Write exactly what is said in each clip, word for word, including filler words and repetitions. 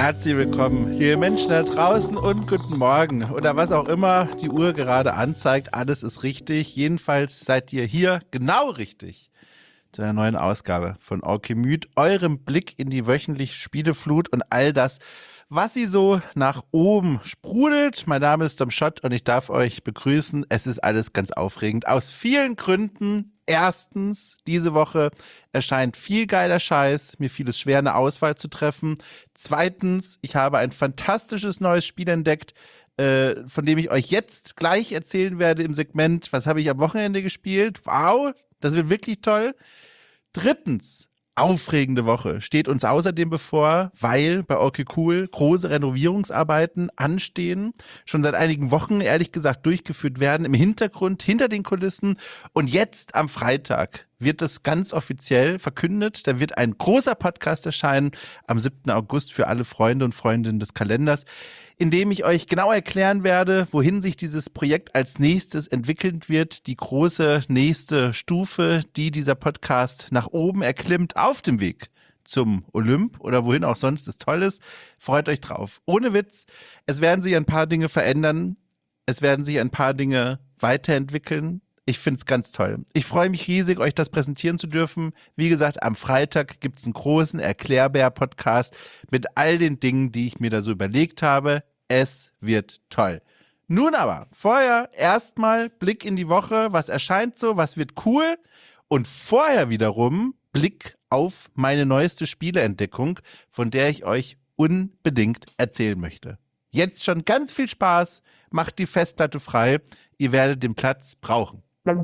Herzlich willkommen, liebe Menschen da draußen und guten Morgen oder was auch immer die Uhr gerade anzeigt. Alles ist richtig. Jedenfalls seid ihr hier genau richtig zu einer neuen Ausgabe von Alchemyth, eurem Blick in die wöchentliche Spieleflut und all das, was sie so nach oben sprudelt. Mein Name ist Dom Schott und ich darf euch begrüßen. Es ist alles ganz aufregend. Aus vielen Gründen. Erstens, diese Woche erscheint viel geiler Scheiß. Mir fiel es schwer, eine Auswahl zu treffen. Zweitens, ich habe ein fantastisches neues Spiel entdeckt, äh, von dem ich euch jetzt gleich erzählen werde im Segment, was habe ich am Wochenende gespielt. Wow, das wird wirklich toll. Drittens, aufregende Woche steht uns außerdem bevor, weil bei Okay Cool große Renovierungsarbeiten anstehen, schon seit einigen Wochen ehrlich gesagt durchgeführt werden, im Hintergrund, hinter den Kulissen. Und jetzt am Freitag wird das ganz offiziell verkündet. Da wird ein großer Podcast erscheinen am siebten August für alle Freunde und Freundinnen des Kalenders, in dem ich euch genau erklären werde, wohin sich dieses Projekt als nächstes entwickeln wird. Die große nächste Stufe, die dieser Podcast nach oben erklimmt, auf dem Weg zum Olymp oder wohin auch sonst es toll ist. Freut euch drauf. Ohne Witz, es werden sich ein paar Dinge verändern. Es werden sich ein paar Dinge weiterentwickeln. Ich finde es ganz toll. Ich freue mich riesig, euch das präsentieren zu dürfen. Wie gesagt, am Freitag gibt es einen großen Erklärbär-Podcast mit all den Dingen, die ich mir da so überlegt habe. Es wird toll. Nun aber, vorher erstmal Blick in die Woche. Was erscheint so? Was wird cool? Und vorher wiederum Blick auf meine neueste Spieleentdeckung, von der ich euch unbedingt erzählen möchte. Jetzt schon ganz viel Spaß. Macht die Festplatte frei. Ihr werdet den Platz brauchen.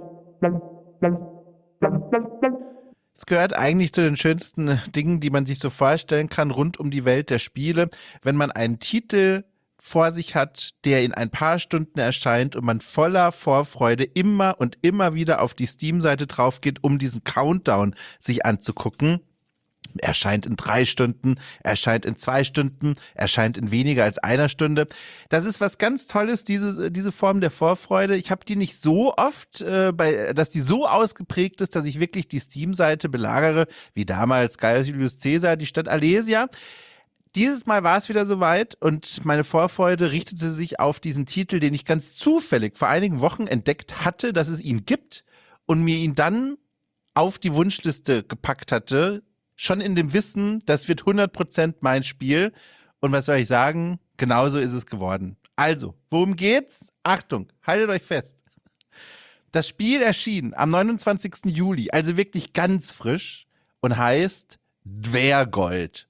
Es gehört eigentlich zu den schönsten Dingen, die man sich so vorstellen kann, rund um die Welt der Spiele, wenn man einen Titel vor sich hat, der in ein paar Stunden erscheint und man voller Vorfreude immer und immer wieder auf die Steam-Seite drauf geht, um diesen Countdown sich anzugucken. Erscheint in drei Stunden, erscheint in zwei Stunden, erscheint in weniger als einer Stunde. Das ist was ganz Tolles, diese, diese Form der Vorfreude. Ich habe die nicht so oft, äh, bei, dass die so ausgeprägt ist, dass ich wirklich die Steam-Seite belagere, wie damals Gaius Julius Caesar, die Stadt Alesia. Dieses Mal war es wieder soweit und meine Vorfreude richtete sich auf diesen Titel, den ich ganz zufällig vor einigen Wochen entdeckt hatte, dass es ihn gibt und mir ihn dann auf die Wunschliste gepackt hatte, schon in dem Wissen, das wird hundert Prozent mein Spiel. Und was soll ich sagen? Genauso ist es geworden. Also, worum geht's? Achtung, haltet euch fest. Das Spiel erschien am neunundzwanzigsten Juli, also wirklich ganz frisch und heißt Dvergold.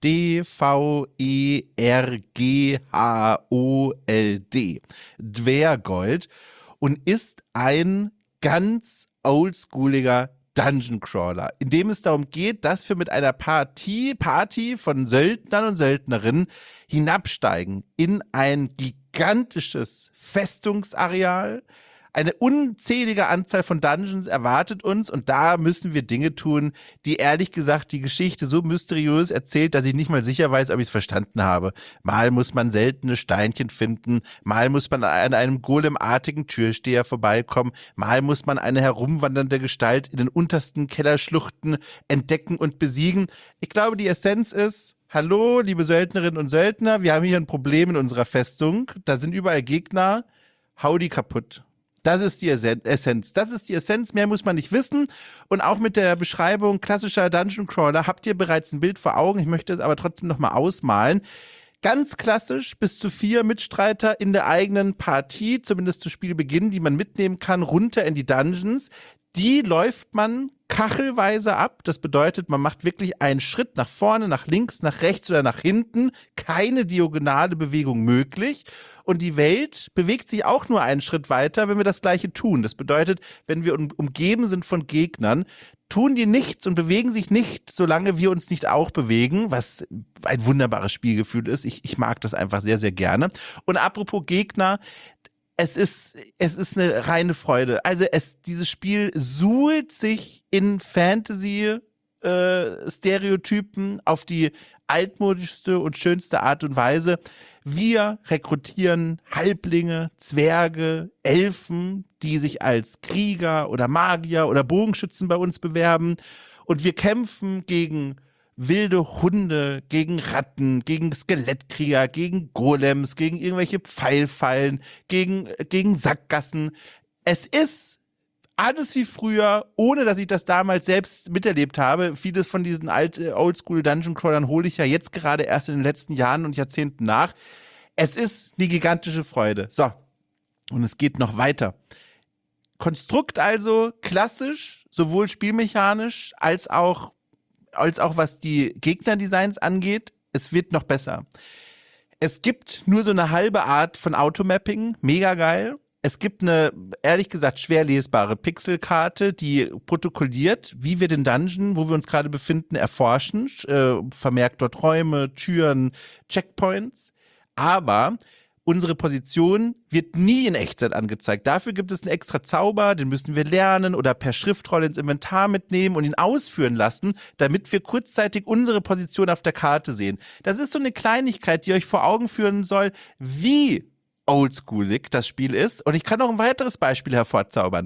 D V E R G H O L D. Dvergold. Und ist ein ganz oldschooliger Dungeon Crawler, in dem es darum geht, dass wir mit einer Partie, Party von Söldnern und Söldnerinnen hinabsteigen in ein gigantisches Festungsareal. Eine unzählige Anzahl von Dungeons erwartet uns und da müssen wir Dinge tun, die ehrlich gesagt die Geschichte so mysteriös erzählt, dass ich nicht mal sicher weiß, ob ich es verstanden habe. Mal muss man seltene Steinchen finden, mal muss man an einem golemartigen Türsteher vorbeikommen, mal muss man eine herumwandernde Gestalt in den untersten Kellerschluchten entdecken und besiegen. Ich glaube, die Essenz ist: Hallo, liebe Söldnerinnen und Söldner, wir haben hier ein Problem in unserer Festung. Da sind überall Gegner. Hau die kaputt. Das ist die Essenz. Das ist die Essenz. Mehr muss man nicht wissen. Und auch mit der Beschreibung klassischer Dungeon Crawler habt ihr bereits ein Bild vor Augen. Ich möchte es aber trotzdem nochmal ausmalen. Ganz klassisch, bis zu vier Mitstreiter in der eigenen Partie, zumindest zu Spielbeginn, die man mitnehmen kann, runter in die Dungeons. Die läuft man kachelweise ab. Das bedeutet, man macht wirklich einen Schritt nach vorne, nach links, nach rechts oder nach hinten. Keine diagonale Bewegung möglich. Und die Welt bewegt sich auch nur einen Schritt weiter, wenn wir das Gleiche tun. Das bedeutet, wenn wir um, umgeben sind von Gegnern, tun die nichts und bewegen sich nicht, solange wir uns nicht auch bewegen, was ein wunderbares Spielgefühl ist. Ich, ich mag das einfach sehr, sehr gerne. Und apropos Gegner, es ist, es ist eine reine Freude. Also es, dieses Spiel suhlt sich in Fantasy äh, Stereotypen auf die altmodischste und schönste Art und Weise. Wir rekrutieren Halblinge, Zwerge, Elfen, die sich als Krieger oder Magier oder Bogenschützen bei uns bewerben. Und wir kämpfen gegen wilde Hunde, gegen Ratten, gegen Skelettkrieger, gegen Golems, gegen irgendwelche Pfeilfallen, gegen, gegen Sackgassen. Es ist alles wie früher, ohne dass ich das damals selbst miterlebt habe. Vieles von diesen alt, oldschool Dungeon Crawlern hole ich ja jetzt gerade erst in den letzten Jahren und Jahrzehnten nach. Es ist eine gigantische Freude. So, und es geht noch weiter. Konstrukt also klassisch, sowohl spielmechanisch als auch, als auch was die Gegnerdesigns angeht. Es wird noch besser. Es gibt nur so eine halbe Art von Automapping, mega geil. Es gibt eine, ehrlich gesagt, schwer lesbare Pixelkarte, die protokolliert, wie wir den Dungeon, wo wir uns gerade befinden, erforschen. Äh, vermerkt dort Räume, Türen, Checkpoints. Aber unsere Position wird nie in Echtzeit angezeigt. Dafür gibt es einen extra Zauber, den müssen wir lernen oder per Schriftrolle ins Inventar mitnehmen und ihn ausführen lassen, damit wir kurzzeitig unsere Position auf der Karte sehen. Das ist so eine Kleinigkeit, die euch vor Augen führen soll, wie oldschoolig das Spiel ist. Und ich kann noch ein weiteres Beispiel hervorzaubern.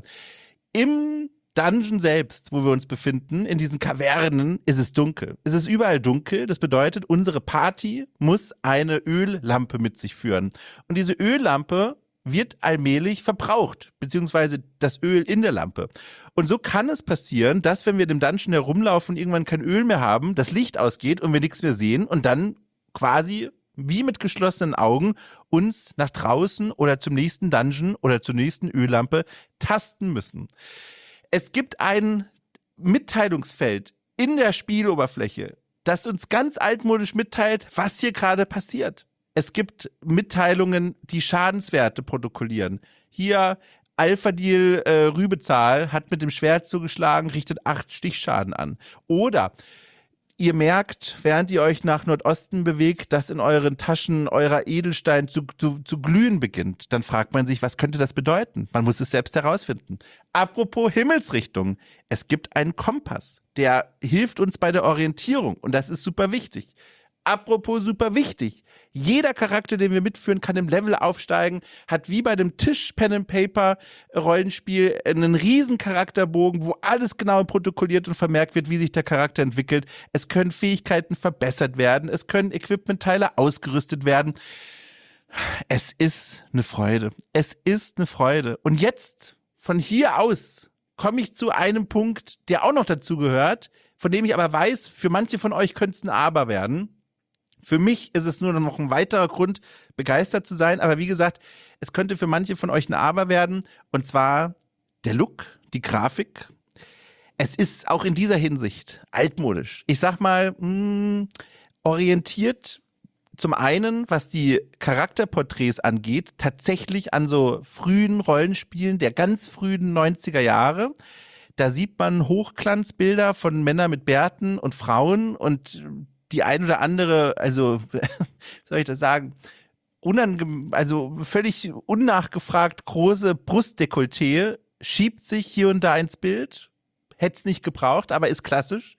Im Dungeon selbst, wo wir uns befinden, in diesen Kavernen, ist es dunkel. Es ist überall dunkel. Das bedeutet, unsere Party muss eine Öllampe mit sich führen. Und diese Öllampe wird allmählich verbraucht, beziehungsweise das Öl in der Lampe. Und so kann es passieren, dass, wenn wir dem Dungeon herumlaufen und irgendwann kein Öl mehr haben, das Licht ausgeht und wir nichts mehr sehen und dann quasi wie mit geschlossenen Augen uns nach draußen oder zum nächsten Dungeon oder zur nächsten Öllampe tasten müssen. Es gibt ein Mitteilungsfeld in der Spieloberfläche, das uns ganz altmodisch mitteilt, was hier gerade passiert. Es gibt Mitteilungen, die Schadenswerte protokollieren. Hier Alphadil äh, Rübezahl hat mit dem Schwert zugeschlagen, richtet acht Stichschaden an. Oder ihr merkt, während ihr euch nach Nordosten bewegt, dass in euren Taschen eurer Edelstein zu, zu, zu glühen beginnt. Dann fragt man sich, was könnte das bedeuten? Man muss es selbst herausfinden. Apropos Himmelsrichtung. Es gibt einen Kompass, der hilft uns bei der Orientierung. Und das ist super wichtig. Apropos super wichtig. Jeder Charakter, den wir mitführen, kann im Level aufsteigen, hat wie bei dem Tisch-Pen-and-Paper-Rollenspiel einen riesen Charakterbogen, wo alles genau protokolliert und vermerkt wird, wie sich der Charakter entwickelt. Es können Fähigkeiten verbessert werden, es können Equipmentteile ausgerüstet werden. Es ist eine Freude. Es ist eine Freude. Und jetzt, von hier aus, komme ich zu einem Punkt, der auch noch dazu gehört, von dem ich aber weiß, für manche von euch könnte es ein Aber werden. Für mich ist es nur noch ein weiterer Grund, begeistert zu sein. Aber wie gesagt, es könnte für manche von euch ein Aber werden. Und zwar der Look, die Grafik. Es ist auch in dieser Hinsicht altmodisch. Ich sag mal, mh, orientiert zum einen, was die Charakterporträts angeht, tatsächlich an so frühen Rollenspielen der ganz frühen neunziger Jahre. Da sieht man Hochglanzbilder von Männern mit Bärten und Frauen und die ein oder andere, also, wie soll ich das sagen, unange- also völlig unnachgefragt große Brustdekolleté schiebt sich hier und da ins Bild. Hätte es nicht gebraucht, aber ist klassisch.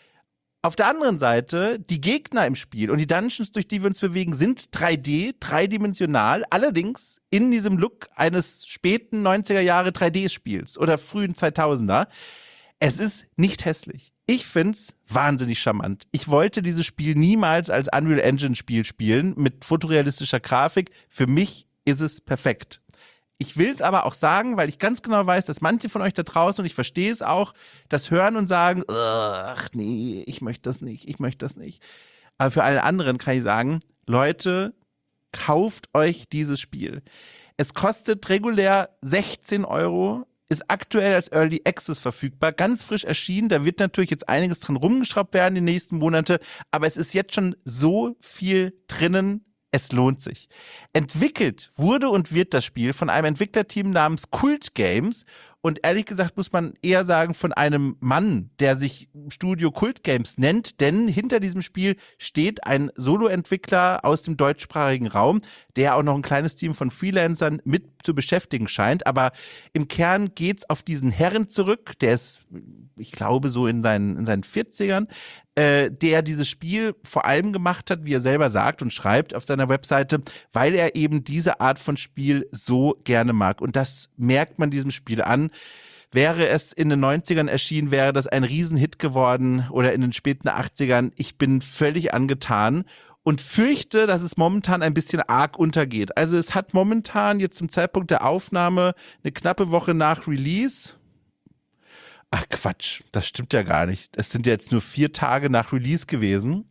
Auf der anderen Seite, die Gegner im Spiel und die Dungeons, durch die wir uns bewegen, sind drei D, dreidimensional, allerdings in diesem Look eines späten neunziger Jahre drei D-Spiels oder frühen zweitausender. Es ist nicht hässlich. Ich find's wahnsinnig charmant. Ich wollte dieses Spiel niemals als Unreal Engine Spiel spielen mit fotorealistischer Grafik. Für mich ist es perfekt. Ich will es aber auch sagen, weil ich ganz genau weiß, dass manche von euch da draußen, und ich verstehe es auch, das hören und sagen, ach nee, ich möchte das nicht, ich möchte das nicht. Aber für alle anderen kann ich sagen, Leute, kauft euch dieses Spiel. Es kostet regulär sechzehn Euro, ist aktuell als Early Access verfügbar, ganz frisch erschienen. Da wird natürlich jetzt einiges dran rumgeschraubt werden die nächsten Monate, aber es ist jetzt schon so viel drinnen, es lohnt sich. Entwickelt wurde und wird das Spiel von einem Entwicklerteam namens Kult Games und ehrlich gesagt muss man eher sagen von einem Mann, der sich Studio Kult Games nennt, denn hinter diesem Spiel steht ein Solo-Entwickler aus dem deutschsprachigen Raum, der auch noch ein kleines Team von Freelancern mit zu beschäftigen scheint, aber im Kern geht's auf diesen Herren zurück, der ist, ich glaube, so in seinen, in seinen vierzigern, äh, der dieses Spiel vor allem gemacht hat, wie er selber sagt und schreibt auf seiner Webseite, weil er eben diese Art von Spiel so gerne mag. Und das merkt man diesem Spiel an. Wäre es in den neunzigern erschienen, wäre das ein Riesenhit geworden oder in den späten achtzigern. Ich bin völlig angetan und fürchte, dass es momentan ein bisschen arg untergeht. Also es hat momentan jetzt zum Zeitpunkt der Aufnahme eine knappe Woche nach Release. Ach Quatsch, das stimmt ja gar nicht. Es sind ja jetzt nur vier Tage nach Release gewesen.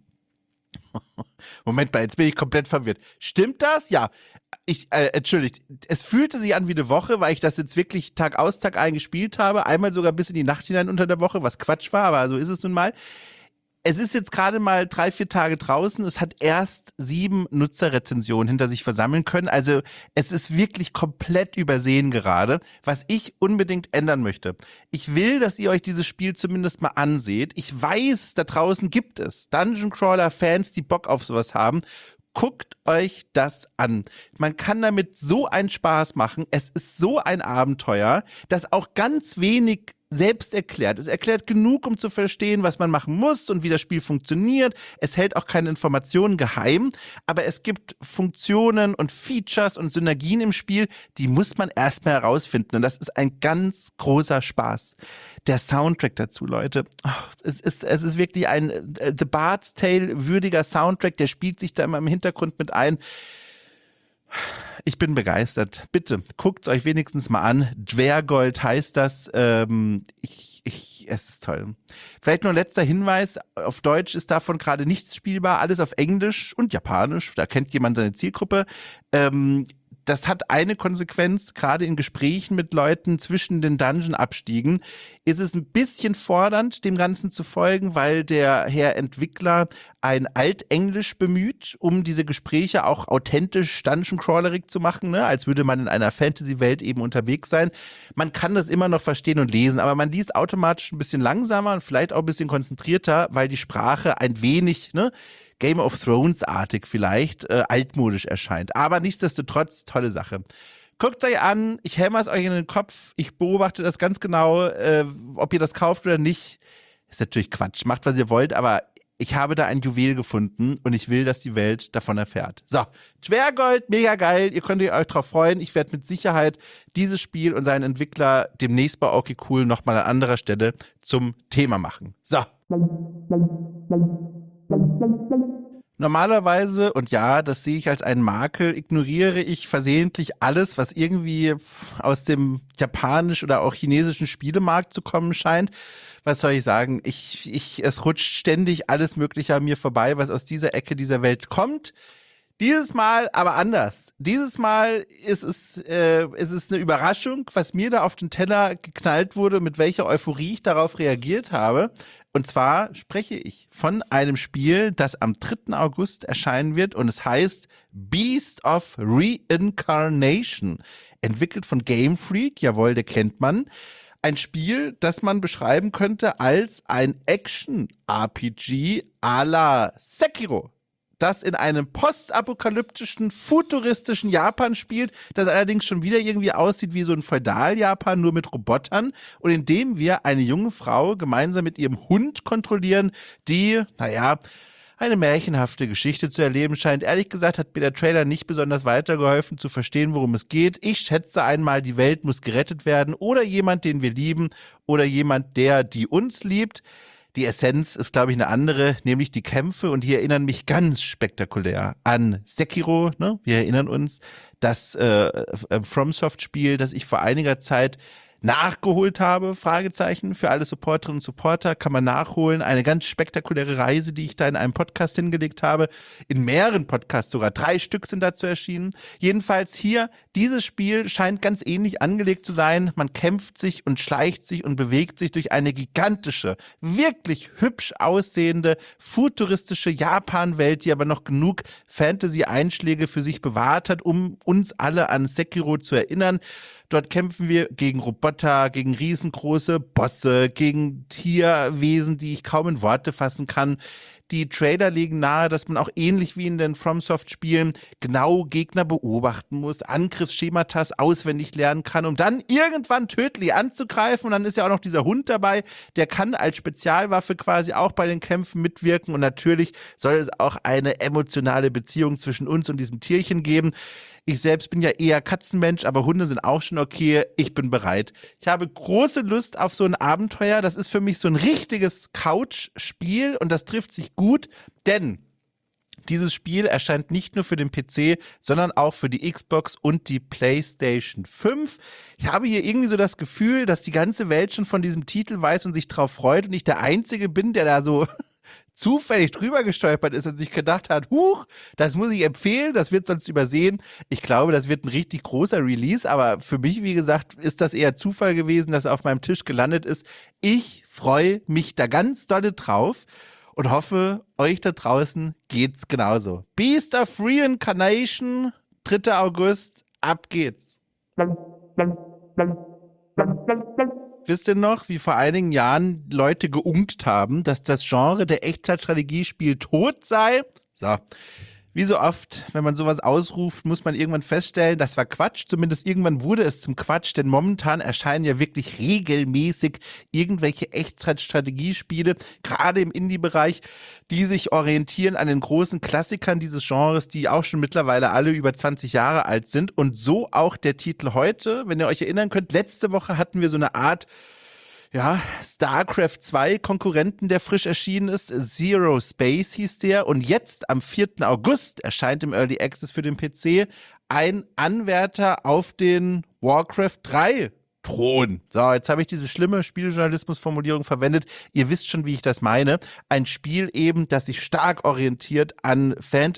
Moment mal, jetzt bin ich komplett verwirrt. Stimmt das? Ja. Ich, äh, entschuldigt, es fühlte sich an wie eine Woche, weil ich das jetzt wirklich Tag aus, Tag ein gespielt habe. Einmal sogar bis in die Nacht hinein unter der Woche, was Quatsch war, aber so ist es nun mal. Es ist jetzt gerade mal drei, vier Tage draußen. Es hat erst sieben Nutzerrezensionen hinter sich versammeln können. Also es ist wirklich komplett übersehen gerade, was ich unbedingt ändern möchte. Ich will, dass ihr euch dieses Spiel zumindest mal anseht. Ich weiß, da draußen gibt es Dungeon Crawler-Fans, die Bock auf sowas haben. Guckt euch das an. Man kann damit so einen Spaß machen. Es ist so ein Abenteuer, das auch ganz wenig selbst erklärt. Es erklärt genug, um zu verstehen, was man machen muss und wie das Spiel funktioniert. Es hält auch keine Informationen geheim, aber es gibt Funktionen und Features und Synergien im Spiel, die muss man erstmal herausfinden und das ist ein ganz großer Spaß. Der Soundtrack dazu, Leute, oh, es ist, es ist wirklich ein äh, The Bard's Tale würdiger Soundtrack, der spielt sich da immer im Hintergrund mit ein. Ich bin begeistert. Bitte, guckt es euch wenigstens mal an. Dvergold heißt das. Ähm, ich, ich, es ist toll. Vielleicht noch ein letzter Hinweis. Auf Deutsch ist davon gerade nichts spielbar. Alles auf Englisch und Japanisch. Da kennt jemand seine Zielgruppe. Ähm, das hat eine Konsequenz, gerade in Gesprächen mit Leuten zwischen den Dungeon-Abstiegen, ist es ein bisschen fordernd, dem Ganzen zu folgen, weil der Herr Entwickler ein Altenglisch bemüht, um diese Gespräche auch authentisch Dungeon-Crawlerig zu machen, ne? Als würde man in einer Fantasy-Welt eben unterwegs sein. Man kann das immer noch verstehen und lesen, aber man liest automatisch ein bisschen langsamer und vielleicht auch ein bisschen konzentrierter, weil die Sprache ein wenig, ne, Game of Thrones-artig vielleicht, äh, altmodisch erscheint. Aber nichtsdestotrotz, tolle Sache. Guckt euch an, ich hämmer es euch in den Kopf, ich beobachte das ganz genau, äh, ob ihr das kauft oder nicht. Ist natürlich Quatsch, macht was ihr wollt, aber ich habe da ein Juwel gefunden und ich will, dass die Welt davon erfährt. So, Dvergold, mega geil, ihr könnt euch drauf freuen. Ich werde mit Sicherheit dieses Spiel und seinen Entwickler demnächst bei Okay Cool nochmal an anderer Stelle zum Thema machen. So. Normalerweise, und ja, das sehe ich als einen Makel, ignoriere ich versehentlich alles, was irgendwie aus dem japanisch oder auch chinesischen Spielemarkt zu kommen scheint. Was soll ich sagen? Ich, ich, es rutscht ständig alles Mögliche an mir vorbei, was aus dieser Ecke dieser Welt kommt. Dieses Mal aber anders. Dieses Mal ist es, äh, ist es eine Überraschung, was mir da auf den Teller geknallt wurde, mit welcher Euphorie ich darauf reagiert habe. Und zwar spreche ich von einem Spiel, das am dritten August erscheinen wird und es heißt Beast of Reincarnation. Entwickelt von Game Freak, jawohl, der kennt man. Ein Spiel, das man beschreiben könnte als ein Action-R P G à la Sekiro, das in einem postapokalyptischen, futuristischen Japan spielt, das allerdings schon wieder irgendwie aussieht wie so ein Feudal-Japan, nur mit Robotern und in dem wir eine junge Frau gemeinsam mit ihrem Hund kontrollieren, die, naja, eine märchenhafte Geschichte zu erleben scheint. Ehrlich gesagt hat mir der Trailer nicht besonders weitergeholfen, zu verstehen, worum es geht. Ich schätze einmal, die Welt muss gerettet werden oder jemand, den wir lieben oder jemand, der die uns liebt. Die Essenz ist, glaube ich, eine andere, nämlich die Kämpfe und die erinnern mich ganz spektakulär an Sekiro, ne? Wir erinnern uns, das äh, FromSoft-Spiel, das ich vor einiger Zeit nachgeholt habe, Fragezeichen, für alle Supporterinnen und Supporter, kann man nachholen. Eine ganz spektakuläre Reise, die ich da in einem Podcast hingelegt habe. In mehreren Podcasts sogar. Drei Stück sind dazu erschienen. Jedenfalls hier, dieses Spiel scheint ganz ähnlich angelegt zu sein. Man kämpft sich und schleicht sich und bewegt sich durch eine gigantische, wirklich hübsch aussehende, futuristische Japan-Welt, die aber noch genug Fantasy-Einschläge für sich bewahrt hat, um uns alle an Sekiro zu erinnern. Dort kämpfen wir gegen Roboter, gegen riesengroße Bosse, gegen Tierwesen, die ich kaum in Worte fassen kann. Die Trailer legen nahe, dass man auch ähnlich wie in den FromSoft-Spielen genau Gegner beobachten muss, Angriffsschematas auswendig lernen kann, um dann irgendwann tödlich anzugreifen. Und dann ist ja auch noch dieser Hund dabei, der kann als Spezialwaffe quasi auch bei den Kämpfen mitwirken. Und natürlich soll es auch eine emotionale Beziehung zwischen uns und diesem Tierchen geben. Ich selbst bin ja eher Katzenmensch, aber Hunde sind auch schon okay. Ich bin bereit. Ich habe große Lust auf so ein Abenteuer. Das ist für mich so ein richtiges Couch-Spiel und das trifft sich gut, denn dieses Spiel erscheint nicht nur für den P C, sondern auch für die Xbox und die PlayStation fünf. Ich habe hier irgendwie so das Gefühl, dass die ganze Welt schon von diesem Titel weiß und sich drauf freut und ich der Einzige bin, der da so zufällig drüber gestolpert ist und sich gedacht hat, huch, das muss ich empfehlen, das wird sonst übersehen. Ich glaube, das wird ein richtig großer Release, aber für mich, wie gesagt, ist das eher Zufall gewesen, dass er auf meinem Tisch gelandet ist. Ich freue mich da ganz dolle drauf und hoffe, euch da draußen geht's genauso. Beast of Reincarnation, dritter August, ab geht's. Wisst ihr noch, wie vor einigen Jahren Leute geunkt haben, dass das Genre der Echtzeitstrategiespiel tot sei? So. Wie so oft, wenn man sowas ausruft, muss man irgendwann feststellen, das war Quatsch. Zumindest irgendwann wurde es zum Quatsch, denn momentan erscheinen ja wirklich regelmäßig irgendwelche Echtzeitstrategiespiele, gerade im Indie-Bereich, die sich orientieren an den großen Klassikern dieses Genres, die auch schon mittlerweile alle über zwanzig Jahre alt sind. Und so auch der Titel heute. Wenn ihr euch erinnern könnt, letzte Woche hatten wir so eine Art ja, StarCraft zwei Konkurrenten, der frisch erschienen ist. Zero Space hieß der. Und jetzt am vierten August erscheint im Early Access für den P C ein Anwärter auf den Warcraft drei Thron. So, jetzt habe ich diese schlimme Spieljournalismus-Formulierung verwendet. Ihr wisst schon, wie ich das meine. Ein Spiel eben, das sich stark orientiert an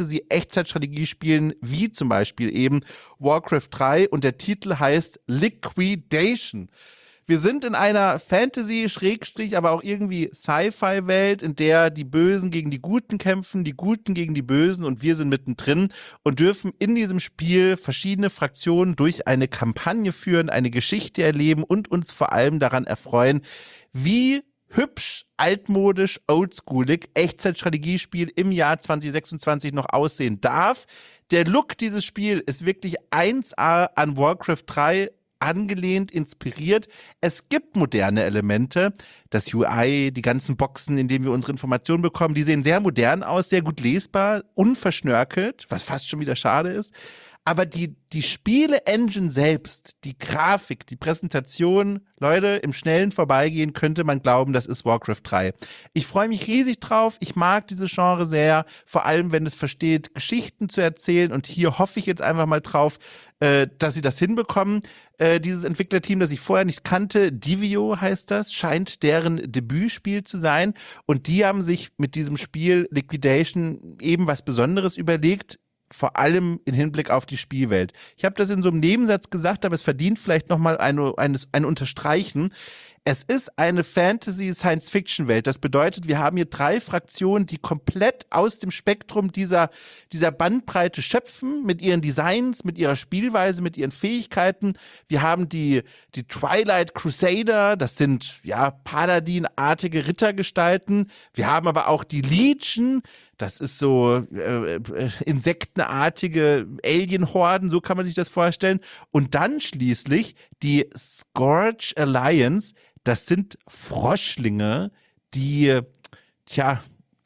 Fantasy-Echtzeitstrategiespielen, wie zum Beispiel eben Warcraft drei. Und der Titel heißt Liquidation. Wir sind in einer Fantasy-, Schrägstrich, aber auch irgendwie Sci-Fi-Welt, in der die Bösen gegen die Guten kämpfen, die Guten gegen die Bösen und wir sind mittendrin und dürfen in diesem Spiel verschiedene Fraktionen durch eine Kampagne führen, eine Geschichte erleben und uns vor allem daran erfreuen, wie hübsch, altmodisch, oldschoolig Echtzeitstrategiespiel im Jahr zwanzig sechsundzwanzig noch aussehen darf. Der Look dieses Spiels ist wirklich eins A an Warcraft drei angelehnt, inspiriert. Es gibt moderne Elemente. Das U I, die ganzen Boxen, in denen wir unsere Informationen bekommen, die sehen sehr modern aus, sehr gut lesbar, unverschnörkelt, was fast schon wieder schade ist. Aber die, die Spiele-Engine selbst, die Grafik, die Präsentation, Leute, im schnellen Vorbeigehen könnte man glauben, das ist Warcraft drei. Ich freue mich riesig drauf. Ich mag dieses Genre sehr, vor allem, wenn es versteht, Geschichten zu erzählen. Und hier hoffe ich jetzt einfach mal drauf, äh, dass sie das hinbekommen. Äh, dieses Entwicklerteam, das ich vorher nicht kannte, Divio heißt das, scheint deren Debütspiel zu sein. Und die haben sich mit diesem Spiel Liquidation eben was Besonderes überlegt, vor allem im Hinblick auf die Spielwelt. Ich habe das in so einem Nebensatz gesagt, aber es verdient vielleicht nochmal eine, eine, ein Unterstreichen. Es ist eine Fantasy-Science-Fiction-Welt. Das bedeutet, wir haben hier drei Fraktionen, die komplett aus dem Spektrum dieser, dieser Bandbreite schöpfen, mit ihren Designs, mit ihrer Spielweise, mit ihren Fähigkeiten. Wir haben die, die Twilight Crusader, das sind ja Paladin-artige Rittergestalten. Wir haben aber auch die Legion, das ist so äh, insektenartige Alien-Horden, so kann man sich das vorstellen. Und dann schließlich die Scourge Alliance, das sind Froschlinge, die, tja,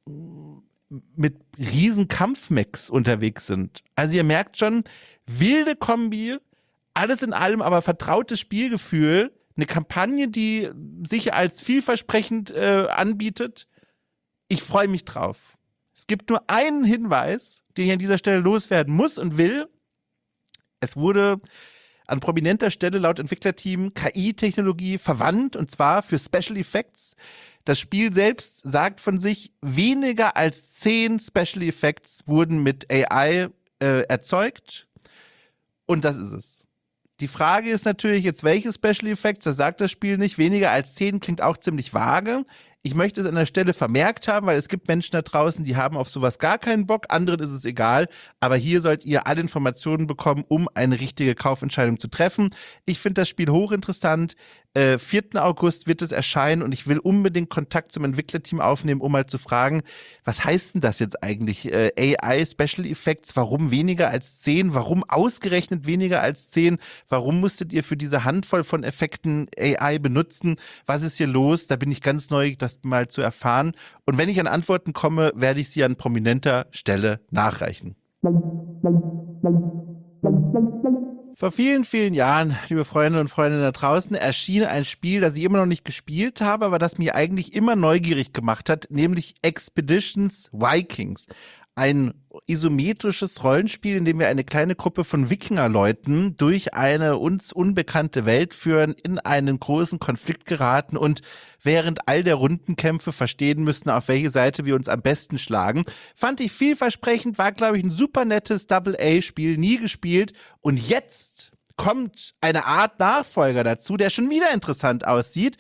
mit riesen Kampfmechs unterwegs sind. Also ihr merkt schon, wilde Kombi, alles in allem aber vertrautes Spielgefühl, eine Kampagne, die sich als vielversprechend äh, anbietet. Ich freue mich drauf. Es gibt nur einen Hinweis, den ich an dieser Stelle loswerden muss und will. Es wurde an prominenter Stelle laut Entwicklerteam K I-Technologie verwandt, und zwar für Special Effects. Das Spiel selbst sagt von sich, weniger als zehn Special Effects wurden mit A I äh, erzeugt. Und das ist es. Die Frage ist natürlich jetzt, welche Special Effects, das sagt das Spiel nicht. Weniger als zehn klingt auch ziemlich vage. Ich möchte es an der Stelle vermerkt haben, weil es gibt Menschen da draußen, die haben auf sowas gar keinen Bock, anderen ist es egal, aber hier sollt ihr alle Informationen bekommen, um eine richtige Kaufentscheidung zu treffen. Ich finde das Spiel hochinteressant. Äh, vierten August wird es erscheinen und ich will unbedingt Kontakt zum Entwicklerteam aufnehmen, um mal zu fragen, was heißt denn das jetzt eigentlich? Äh, A I, Special Effects, warum weniger als zehn? Warum ausgerechnet weniger als zehn? Warum musstet ihr für diese Handvoll von Effekten A I benutzen? Was ist hier los? Da bin ich ganz neugierig, das mal zu erfahren. Und wenn ich an Antworten komme, werde ich sie an prominenter Stelle nachreichen. Vor vielen, vielen Jahren, liebe Freunde und Freunde da draußen, erschien ein Spiel, das ich immer noch nicht gespielt habe, aber das mich eigentlich immer neugierig gemacht hat, nämlich Expeditions Vikings. Ein isometrisches Rollenspiel, in dem wir eine kleine Gruppe von Wikingerleuten durch eine uns unbekannte Welt führen, in einen großen Konflikt geraten und während all der Rundenkämpfe verstehen müssen, auf welche Seite wir uns am besten schlagen. Fand ich vielversprechend, war, glaube ich, ein super nettes Double-A-Spiel, nie gespielt. Und jetzt kommt eine Art Nachfolger dazu, der schon wieder interessant aussieht.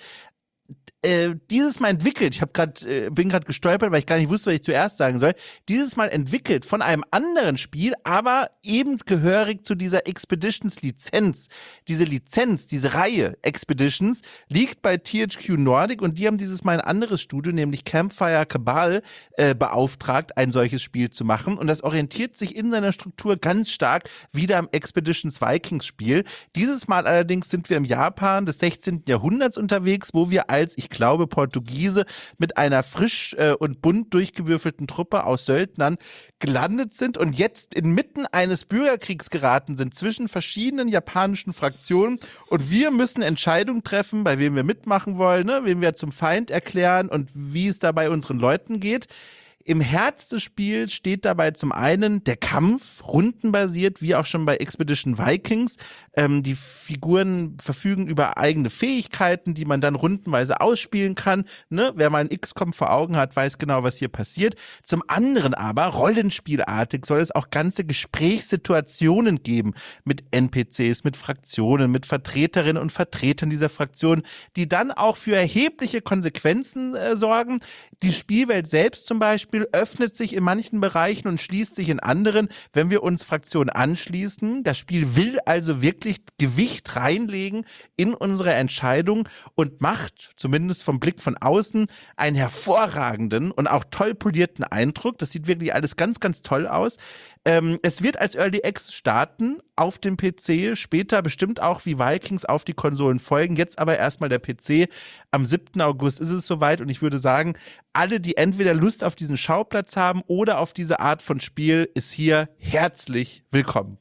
Äh, dieses Mal entwickelt, ich hab grad, äh, bin gerade gestolpert, weil ich gar nicht wusste, was ich zuerst sagen soll, dieses Mal entwickelt von einem anderen Spiel, aber eben gehörig zu dieser Expeditions-Lizenz. Diese Lizenz, diese Reihe Expeditions liegt bei T H Q Nordic und die haben dieses Mal ein anderes Studio, nämlich Campfire Cabal, äh, beauftragt, ein solches Spiel zu machen und das orientiert sich in seiner Struktur ganz stark wieder am Expeditions Vikings Spiel. Dieses Mal allerdings sind wir im Japan des sechzehnten Jahrhunderts unterwegs, wo wir als, ich glaube, Portugiese mit einer frisch äh, und bunt durchgewürfelten Truppe aus Söldnern gelandet sind und jetzt inmitten eines Bürgerkriegs geraten sind zwischen verschiedenen japanischen Fraktionen und wir müssen Entscheidungen treffen, bei wem wir mitmachen wollen, ne, wem wir zum Feind erklären und wie es dabei unseren Leuten geht. Im Herz des Spiels steht dabei zum einen der Kampf, rundenbasiert, wie auch schon bei Expedition Vikings. Ähm, die Figuren verfügen über eigene Fähigkeiten, die man dann rundenweise ausspielen kann. Ne? Wer mal ein X COM vor Augen hat, weiß genau, was hier passiert. Zum anderen aber, rollenspielartig, soll es auch ganze Gesprächssituationen geben mit N P Cs, mit Fraktionen, mit Vertreterinnen und Vertretern dieser Fraktionen, die dann auch für erhebliche Konsequenzen äh, sorgen. Die Spielwelt selbst zum Beispiel öffnet sich in manchen Bereichen und schließt sich in anderen, wenn wir uns Fraktionen anschließen. Das Spiel will also wirklich Gewicht reinlegen in unsere Entscheidung und macht, zumindest vom Blick von außen, einen hervorragenden und auch toll polierten Eindruck. Das sieht wirklich alles ganz, ganz toll aus. Ähm, es wird als Early Access starten auf dem P C, später bestimmt auch wie Vikings auf die Konsolen folgen. Jetzt aber erstmal der P C. Am siebten August ist es soweit und ich würde sagen, alle, die entweder Lust auf diesen Schauplatz haben oder auf diese Art von Spiel, ist hier herzlich willkommen.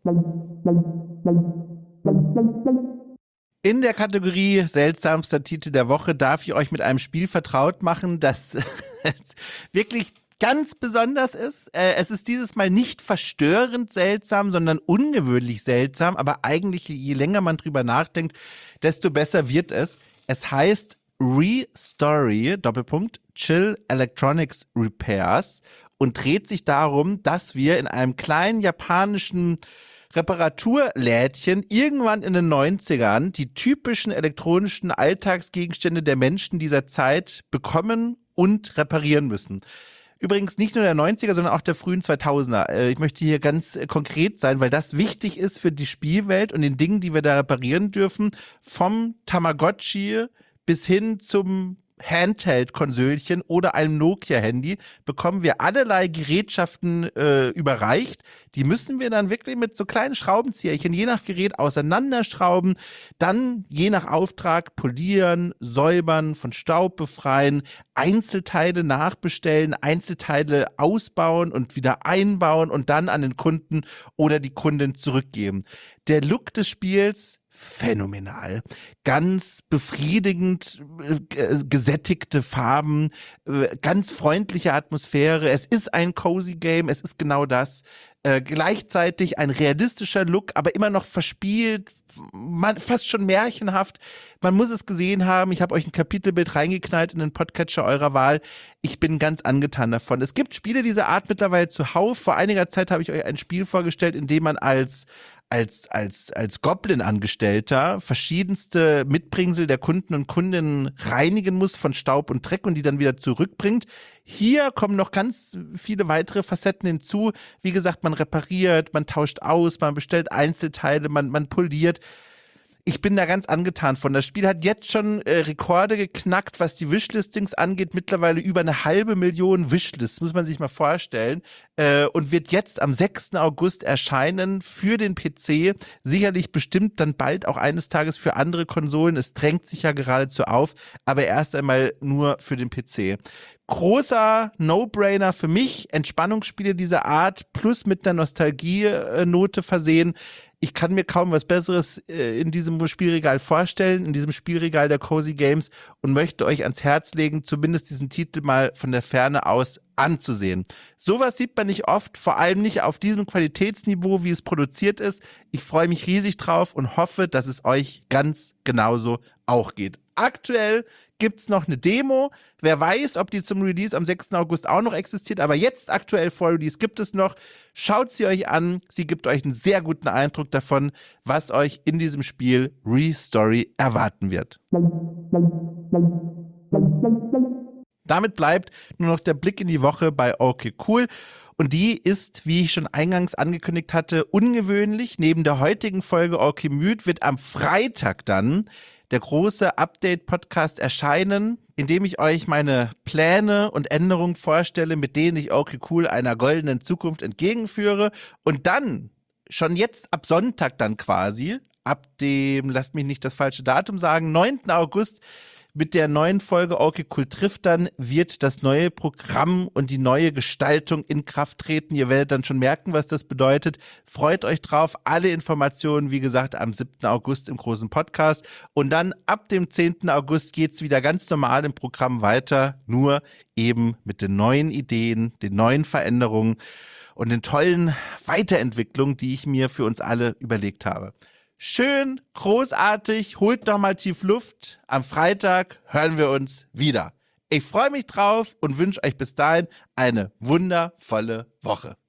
In der Kategorie seltsamster Titel der Woche darf ich euch mit einem Spiel vertraut machen, das wirklich ganz besonders ist. Äh, es ist dieses Mal nicht verstörend seltsam, sondern ungewöhnlich seltsam, aber eigentlich, je länger man drüber nachdenkt, desto besser wird es. Es heißt Re-Story, Doppelpunkt, Chill Electronics Repairs und dreht sich darum, dass wir in einem kleinen japanischen Reparaturlädchen irgendwann in den neunzigern die typischen elektronischen Alltagsgegenstände der Menschen dieser Zeit bekommen und reparieren müssen. Übrigens nicht nur der neunziger, sondern auch der frühen zweitausender. Ich möchte hier ganz konkret sein, weil das wichtig ist für die Spielwelt und den Dingen, die wir da reparieren dürfen. Vom Tamagotchi bis hin zum Handheld-Konsölchen oder einem Nokia-Handy bekommen wir allerlei Gerätschaften äh, überreicht. Die müssen wir dann wirklich mit so kleinen Schraubenzieherchen je nach Gerät auseinanderschrauben, dann je nach Auftrag polieren, säubern, von Staub befreien, Einzelteile nachbestellen, Einzelteile ausbauen und wieder einbauen und dann an den Kunden oder die Kundin zurückgeben. Der Look des Spiels phänomenal. Ganz befriedigend äh, gesättigte Farben, äh, ganz freundliche Atmosphäre. Es ist ein cozy Game, es ist genau das. Äh, gleichzeitig ein realistischer Look, aber immer noch verspielt, man, fast schon märchenhaft. Man muss es gesehen haben. Ich habe euch ein Kapitelbild reingeknallt in den Podcatcher eurer Wahl. Ich bin ganz angetan davon. Es gibt Spiele dieser Art mittlerweile zuhauf. Vor einiger Zeit habe ich euch ein Spiel vorgestellt, in dem man als als, als, als Goblin-Angestellter verschiedenste Mitbringsel der Kunden und Kundinnen reinigen muss von Staub und Dreck und die dann wieder zurückbringt. Hier kommen noch ganz viele weitere Facetten hinzu. Wie gesagt, man repariert, man tauscht aus, man bestellt Einzelteile, man, man poliert. Ich bin da ganz angetan von. Das Spiel hat jetzt schon äh, Rekorde geknackt, was die Wishlistings angeht. Mittlerweile über eine halbe Million Wishlists, muss man sich mal vorstellen. Äh, und wird jetzt am sechsten August erscheinen für den P C. Sicherlich bestimmt dann bald auch eines Tages für andere Konsolen. Es drängt sich ja geradezu auf, aber erst einmal nur für den P C. großer No-Brainer für mich, Entspannungsspiele dieser Art plus mit einer Nostalgie-Note versehen. Ich kann mir kaum was Besseres äh, in diesem Spielregal vorstellen, in diesem Spielregal der Cozy Games und möchte euch ans Herz legen, zumindest diesen Titel mal von der Ferne aus anzusehen. Sowas sieht man nicht oft, vor allem nicht auf diesem Qualitätsniveau, wie es produziert ist. Ich freue mich riesig drauf und hoffe, dass es euch ganz genauso auch geht. Aktuell gibt's noch eine Demo. Wer weiß, ob die zum Release am sechsten August auch noch existiert, aber jetzt aktuell vor Release gibt es noch. Schaut sie euch an. Sie gibt euch einen sehr guten Eindruck davon, was euch in diesem Spiel Re-Story erwarten wird. Damit bleibt nur noch der Blick in die Woche bei Okay Cool. Und die ist, wie ich schon eingangs angekündigt hatte, ungewöhnlich. Neben der heutigen Folge Okay Müd wird am Freitag dann der große Update-Podcast erscheinen, in dem ich euch meine Pläne und Änderungen vorstelle, mit denen ich Okay Cool einer goldenen Zukunft entgegenführe. Und dann, schon jetzt ab Sonntag dann quasi, ab dem, lasst mich nicht das falsche Datum sagen, neunten August, mit der neuen Folge Okay Cool trifft dann, wird das neue Programm und die neue Gestaltung in Kraft treten. Ihr werdet dann schon merken, was das bedeutet. Freut euch drauf. Alle Informationen, wie gesagt, am siebten August im großen Podcast. Und dann ab dem zehnten August geht's wieder ganz normal im Programm weiter, nur eben mit den neuen Ideen, den neuen Veränderungen und den tollen Weiterentwicklungen, die ich mir für uns alle überlegt habe. Schön, großartig, holt noch mal tief Luft. Am Freitag hören wir uns wieder. Ich freue mich drauf und wünsche euch bis dahin eine wundervolle Woche.